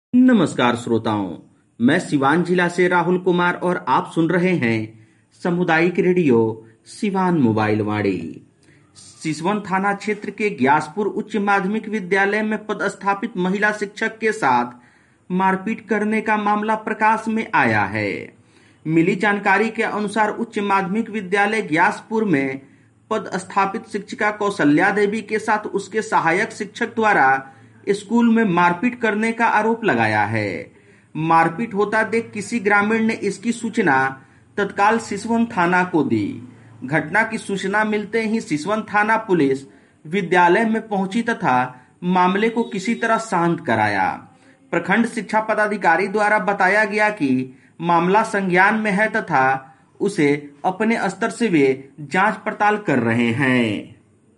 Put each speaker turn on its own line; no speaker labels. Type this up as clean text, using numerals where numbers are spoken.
नमस्कार श्रोताओं, मैं सिवान जिला से राहुल कुमार और आप सुन रहे हैं सामुदायिक रेडियो सिवान मोबाइल वाणी। सिसवन थाना क्षेत्र के ग्यासपुर उच्च माध्यमिक विद्यालय में पदस्थापित महिला शिक्षक के साथ मारपीट करने का मामला प्रकाश में आया है। मिली जानकारी के अनुसार उच्च माध्यमिक विद्यालय ग्यासपुर में पदस्थापित शिक्षिका कौशल्या देवी के साथ उसके सहायक शिक्षक द्वारा स्कूल में मारपीट करने का आरोप लगाया है। मारपीट होता देख किसी ग्रामीण ने इसकी सूचना तत्काल सिसवन थाना को दी। घटना की सूचना मिलते ही सिसवन थाना पुलिस विद्यालय में पहुंची तथा मामले को किसी तरह शांत कराया। प्रखंड शिक्षा पदाधिकारी द्वारा बताया गया कि मामला संज्ञान में है तथा उसे अपने स्तर से वे जांच पड़ताल कर रहे हैं।